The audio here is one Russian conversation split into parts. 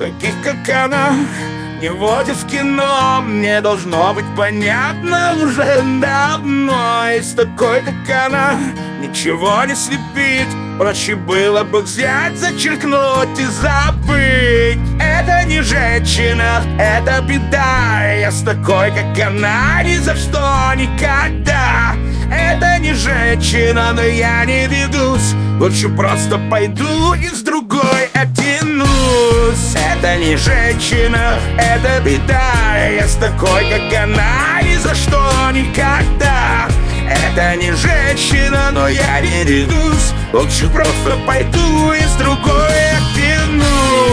Таких, как она, не водят в кино. Мне должно быть понятно уже давно. И с такой, как она, ничего не слепит. Проще было бы взять, зачеркнуть и забыть. Это не женщина, это беда. Я с такой, как она, ни за что никогда. Это не женщина, но я не ведусь. Лучше просто пойду и с другой оттянусь. Это не женщина, это беда. Я с такой, как она, ни за что никогда. Это не женщина, но я не ведусь. Лучше просто пойду и с другой оттянусь.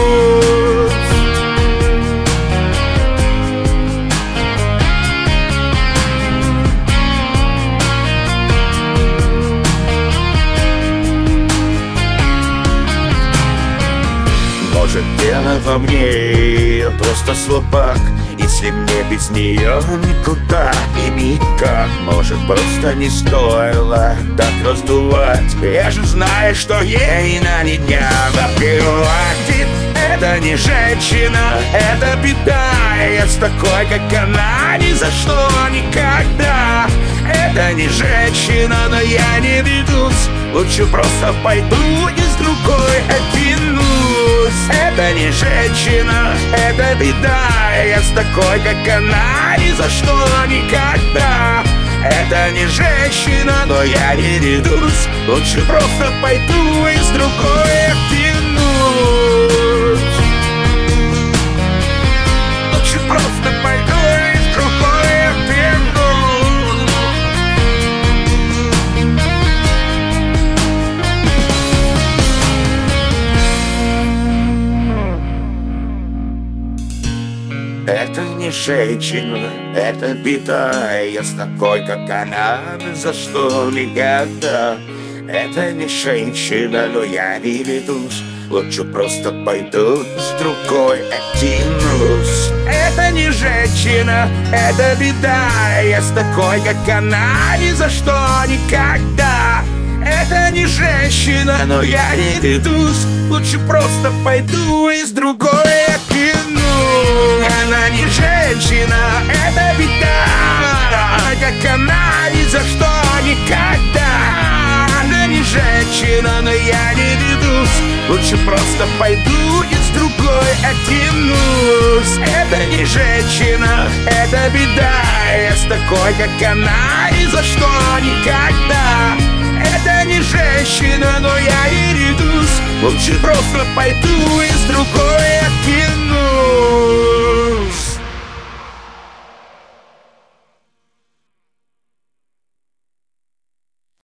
Может, дело во мне, я просто слабак. Если мне без нее никуда и никак. Может, просто не стоило так раздувать. Я же знаю, что ей на меня наплевать. Это не женщина, это беда. Я с такой, как она, ни за что никогда. Это не женщина, но я не ведусь. Лучше просто пойду и с другой оттянусь. Это не женщина, это беда. Я с такой, как она, ни за что никогда. Это не женщина, но я не ведусь. Лучше просто пойду и с другой оттянусь. Лучше просто пойду и с другой оттянусь. Это не женщина, это беда. Я с такой, как она, ни за что никогда. Это не женщина, но я не ведусь. Лучше просто пойду с другой оттянусь. Это не женщина, это беда. Я с такой, как она, ни за что никогда. Это не женщина, но я не ведусь. Лучше просто пойду и с другой оттянусь. Она не женщина, это беда. Как она, ни за что никогда. Она не женщина, но я не ведусь. Лучше просто пойду и с другой оттянусь. Это не женщина, это беда. Я с такой, как она, ни за что никогда. Это не женщина, но я не ведусь. Лучше просто пойду и с другой